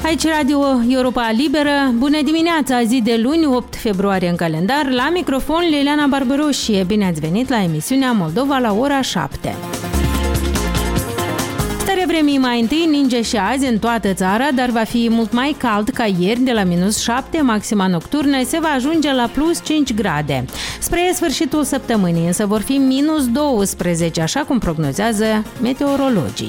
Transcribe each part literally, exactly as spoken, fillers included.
Aici Radio Europa Liberă, bună dimineața, zi de luni, opt februarie în calendar, la microfon Liliana Barbaroșie, bine ați venit la emisiunea Moldova la ora șapte. Starea vremii mai întâi, ninge și azi în toată țara, dar va fi mult mai cald ca ieri, de la minus șapte, maxima nocturnă se va ajunge la plus cinci grade. Spre sfârșitul săptămânii însă vor fi minus douăsprezece, așa cum prognozează meteorologii.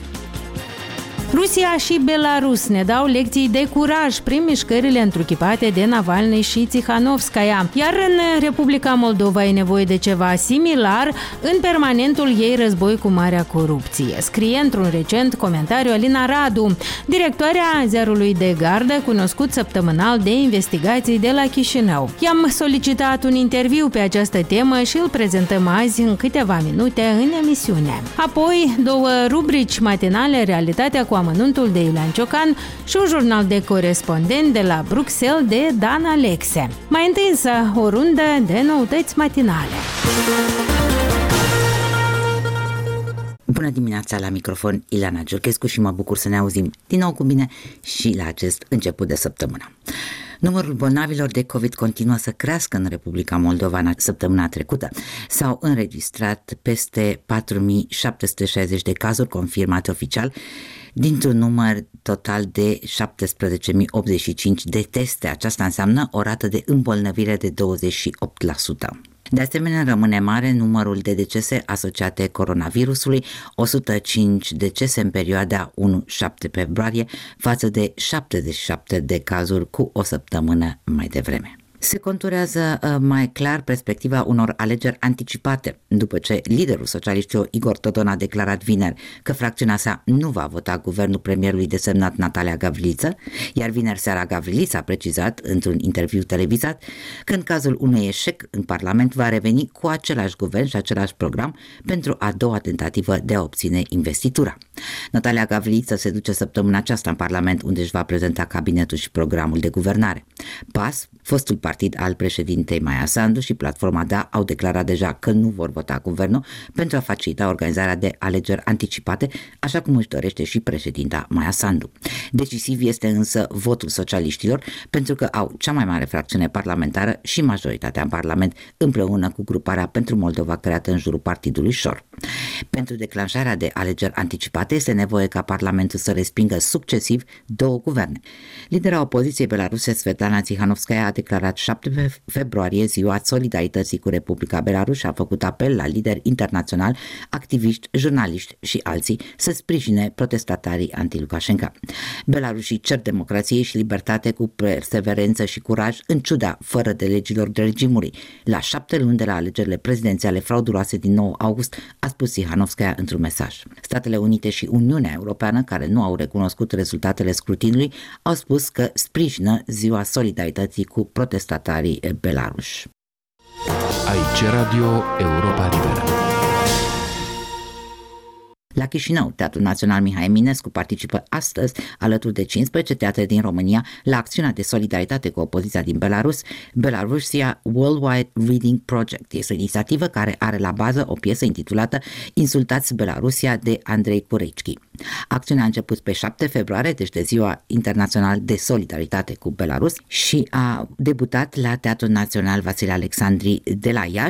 Rusia și Belarus ne dau lecții de curaj prin mișcările întruchipate de Navalny și Tsikhanovskaya, iar în Republica Moldova e nevoie de ceva similar în permanentul ei război cu marea corupție, scrie într-un recent comentariu Alina Radu, directoarea ziarului de gardă cunoscut săptămânal de investigații de la Chișinău. I-am solicitat un interviu pe această temă și îl prezentăm azi în câteva minute în emisiune. Apoi, două rubrici matinale, Realitatea cu amănuntul de Iulian Ciocan și un jurnal de corespondent de la Bruxelles de Dan Alexe. Mai întâi însă o rundă de noutăți matinale. Bună dimineața, la microfon Ileana Giurchescu și mă bucur să ne auzim din nou cu bine și la acest început de săptămână. Numărul bolnavilor de COVID continuă să crească în Republica Moldova. Săptămâna trecută s-au înregistrat peste patru mii șapte sute șaizeci de cazuri confirmate oficial, dintr-un număr total de șaptesprezece mii optzeci și cinci de teste. Aceasta înseamnă o rată de îmbolnăvire de douăzeci și opt la sută. De asemenea, rămâne mare numărul de decese asociate coronavirusului, o sută cinci decese în perioada unu șapte februarie față de șaptezeci și șapte de cazuri cu o săptămână mai devreme. Se conturează mai clar perspectiva unor alegeri anticipate, după ce liderul socialiștilor Igor Dodon a declarat vineri că fracțiunea sa nu va vota guvernul premierului desemnat Natalia Gavriliță, iar vineri seara Gavriliță a precizat într-un interviu televizat că în cazul unui eșec în Parlament va reveni cu același guvern și același program pentru a doua tentativă de a obține investitura. Natalia Gavriliță se duce săptămâna aceasta în Parlament, unde își va prezenta cabinetul și programul de guvernare. P A S, fostul partid al președintei Maia Sandu și Platforma D A au declarat deja că nu vor vota guvernul pentru a facilita organizarea de alegeri anticipate, așa cum își dorește și președinta Maia Sandu. Decisiv este însă votul socialiștilor, pentru că au cea mai mare fracțiune parlamentară și majoritatea în Parlament, împreună cu gruparea Pentru Moldova creată în jurul partidului Șor. Pentru declanșarea de alegeri anticipate este nevoie ca Parlamentul să respingă succesiv două guverne. Lidera opoziției belaruse Svetlana Tsikhanovskaya a declarat șapte februarie ziua solidarității cu Republica Belarus și a făcut apel la lideri internaționali, activiști, jurnaliști și alții să sprijine protestatarii anti-Lukashenko. Belarușii cer democrație și libertate cu perseverență și curaj, în ciuda fără de legilor de regimului. La șapte luni de la alegerile prezidențiale frauduloase din nouă august, a spus Tsikhanovskaya într-un mesaj. Statele Unite și Uniunea Europeană, care nu au recunoscut rezultatele scrutinului, au spus că sprijină ziua solidarității cu protestatarii belaruși. Aici Radio Europa Liberă. La Chișinău, Teatrul Național Mihai Eminescu participă astăzi, alături de cincisprezece teatre din România, la acțiunea de solidaritate cu opoziția din Belarus, Belarusia Worldwide Reading Project. Este o inițiativă care are la bază o piesă intitulată Insultați Belarusia de Andrei Curecchi. Acțiunea a început pe șapte februarie, deci de Ziua Internațională de Solidaritate cu Belarus, și a debutat la Teatrul Național Vasile Alexandri de la Iași.